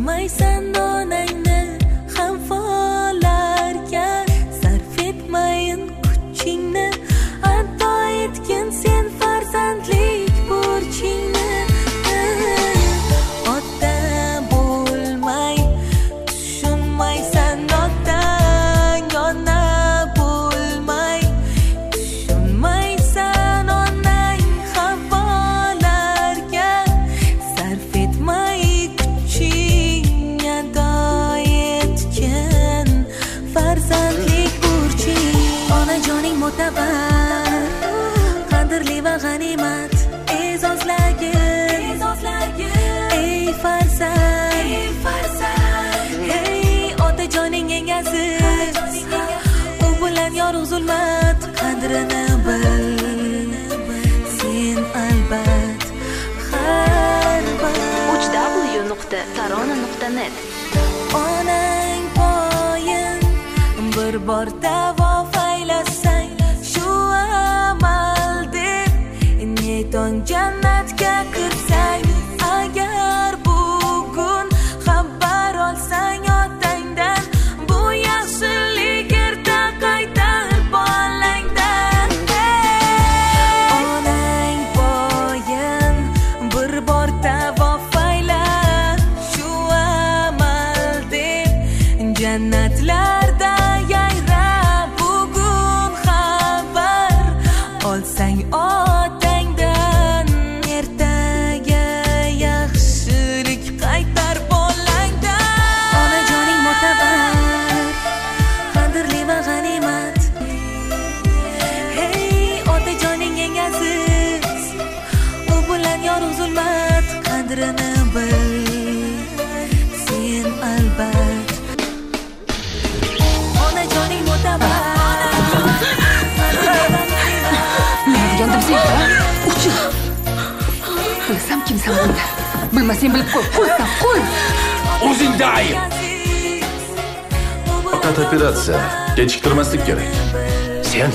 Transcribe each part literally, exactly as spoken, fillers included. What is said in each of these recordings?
Tushunmaysan onangni ham follarga sarf etmayin kuchingni ado etgin sen farzandlik burchingni ota bo'lmay tushunmaysan otang ona bo'lmay tushunmaysan onang ham follarga sarf etmay kuching ado etgin farzandlik burching onajoning mo'tabar qadrli va g'animat e'zozlagin ey farzand ey otajoning eng aziz u bilan yorug' zulmat qadrini bil sen albat har bir uch w nuqta tarona nuqta net onang poyin bir bor tavof aylasang shu amal deb neyton jannatga kirsang agar bugun xabar olsang otangdan bu yaxshilik erta qaytar bolangdan onang poyin bir bor tavof ayla shu amal deb jannatlarda yayra bugun xabar olsang otangdan ertaga yaxshilik qaytar bolangdan onajoning mo'tabar qadrli va g'animat hey otajoning eng aziz u bilan yorug' zulmat qadrini bil sen albat onajoning mo'tabar Yandım sen ha? Uçuq. Bilsam kimsan bunda. Bilmasang bilib qo'y. Qo'ysam qo'y. O'zingda ayb. Faqat operatsiya kechiktirmaslik kerak. Sen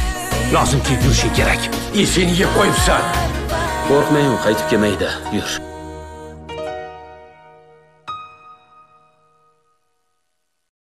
lozim kelib yurishing kerak. Ishingni yeb qo'yibsan. Qo'rqmang, u qaytib kelmaydi. Yur.